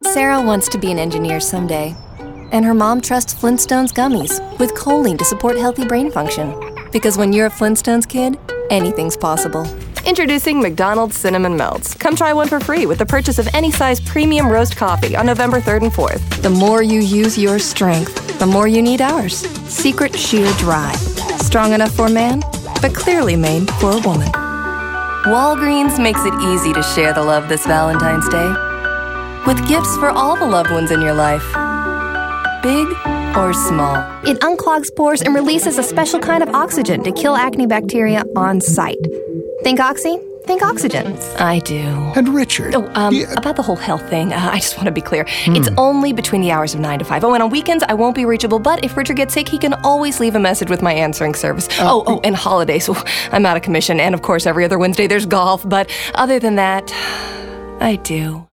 Sarah wants to be an engineer someday, and her mom trusts Flintstones gummies with choline to support healthy brain function. Because when you're a Flintstones kid, anything's possible. Introducing McDonald's Cinnamon Melts. Come try one for free with the purchase of any size premium roast coffee on November 3rd and 4th. The more you use your strength, the more you need ours. Secret Sheer Dry. Strong enough for a man, but clearly made for a woman. Walgreens makes it easy to share the love this Valentine's Day, with gifts for all the loved ones in your life, big or small. It unclogs pores and releases a special kind of oxygen to kill acne bacteria on site. Think Oxy? Think oxygen. I do. And Richard. About the whole health thing, I just want to be clear. It's only between the hours of 9 to 5. Oh, and on weekends, I won't be reachable, but if Richard gets sick, he can always leave a message with my answering service. And holidays. Well, I'm out of commission, and of course, every other Wednesday there's golf, but other than that, I do.